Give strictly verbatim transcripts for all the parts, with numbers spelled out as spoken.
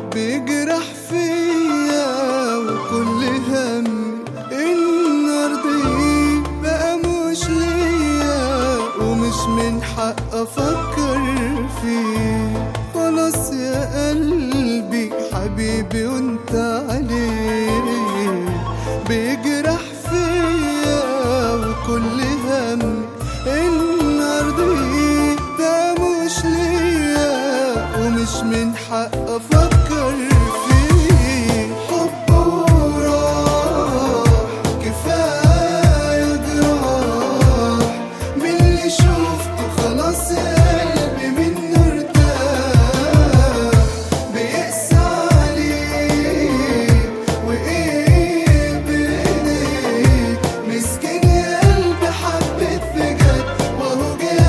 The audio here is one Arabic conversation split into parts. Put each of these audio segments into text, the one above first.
بيجرح فيا وكل همي إن أرضيه بقى مش ليا ومش من حق أفكر فيه. خلاص يا قلبي حبيبي وانت عليه بيجرح فيا وكل همي إن أرضيه ده مش ليا ومش من حق أفكر فيه. حبه راح كفاية جراح من اللي شفته خلاص يا قلبي منه ارتاح. بيقسى عليك وإيه بإيديك مسكين يا قلبي حبيت بجد وهو جه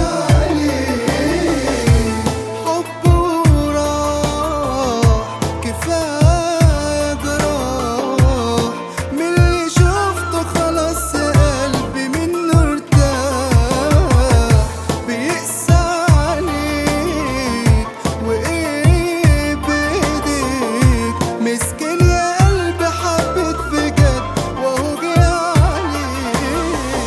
عليك. حبه راح كفاية جراح من اللي شفته خلاص يا قلبي منه ارتاح. بيقسى عليك وإيه بإيديك مسكين يا قلبي حبيت بجد وهو جه عليك.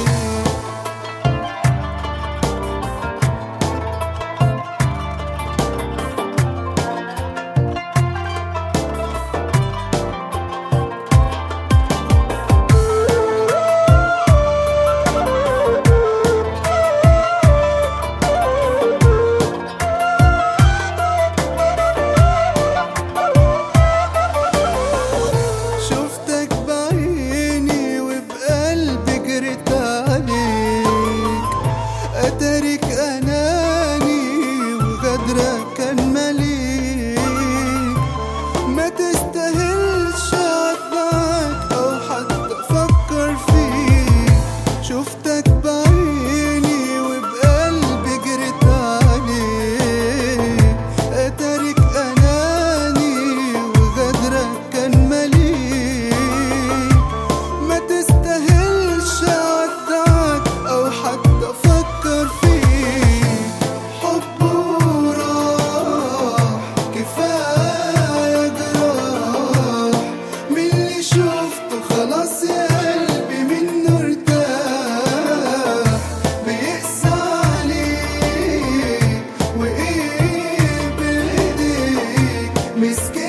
شفتك بعيني وبقلبي جريت عليك. أتاريك أناني وغدرك كان مليك. ما تستاهلش أتبعك أو حتى أفكر فيك. شفتك بعيني وبقلبي جريت عليك. أتاريك أناني وغدرك كان مليك. ما تستاهلش أودعك أو حتى أفكر فيك. حبه راح كفاية جراح من اللي شفته خلاص يا قلبي منه ارتاح. بيقسى عليك وإيه بإيديك مسكين